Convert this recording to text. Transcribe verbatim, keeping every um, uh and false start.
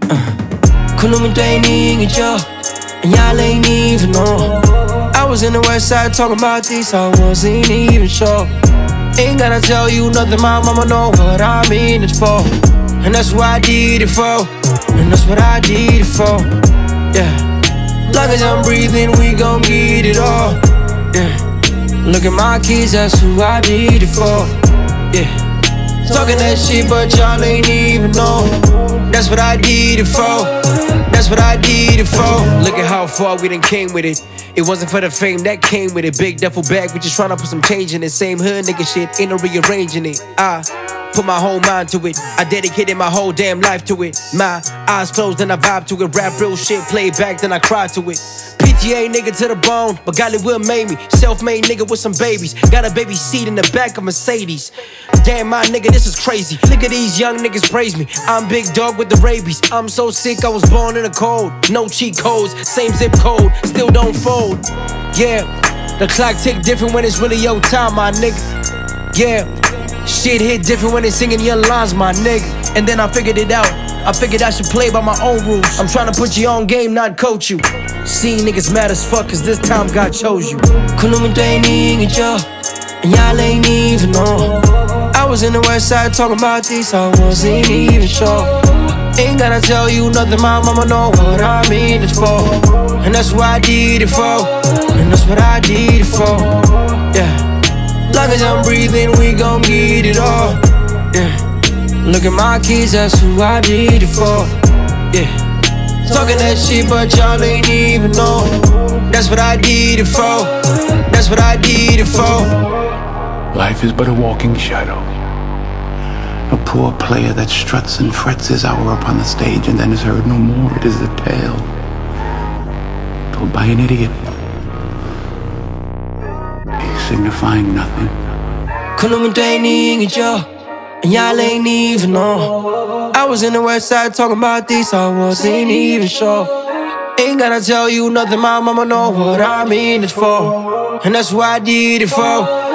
Kun noem meteen niet, ja. En jij alleen niet even know. I was in the west side talking about this, I wasn't even sure. Ain't gotta tell you nothing, my mama know what I mean it for. And that's what I did it for. And that's what I did it for. Yeah. Long as I'm breathing, we gon' get it all. Yeah. Look at my kids, that's who I did it for. Yeah. Talking that shit, but y'all ain't even know. That's what I did it for. That's what I did it for. Look at how far we done came with it. It wasn't for the fame that came with it. Big duffel bag, we just tryna put some change in it. Same hood nigga shit, ain't no rearranging it. I put my whole mind to it. I dedicated my whole damn life to it. My eyes closed and I vibe to it. Rap real shit, play back, then I cry to it. P T A nigga to the bone, but golly will made me. Self-made nigga with some babies. Got a baby seat in the back of Mercedes. Damn my nigga, this is crazy. Look at these young niggas praise me. I'm big dog with the rabies. I'm so sick, I was born in the cold. No cheat codes, same zip code, still don't fold. Yeah, the clock tick different when it's really your time, my nigga. Yeah, shit hit different when they singing your lines, my nigga. And then I figured it out. I figured I should play by my own rules. I'm tryna put you on game, not coach you. Seeing niggas mad as fuck, cause this time God chose you. Kun noem meteen niet, ja. En jij alleen niet even know. I was in the west side talking about this, I wasn't even sure. Ain't gotta tell you nothing, my mama know what I mean it for. And that's what I did it for. And that's what I did it for. Yeah. Long as I'm breathing, we gon' get it all. Yeah. Look at my kids, that's who I did it for. Yeah. Talking that shit, but y'all ain't even know. That's what I did it for. That's what I did it for. Life is but a walking shadow. A poor player that struts and frets his hour upon the stage and then is heard no more. It is a tale told by an idiot, signifying nothing. Kun noem meteen niet, ja. En jij alleen niet even know. I was in the west side talking about this, I wasn't even sure. Ain't gotta tell you nothing, my mama know what I mean it for. And that's what I did it for.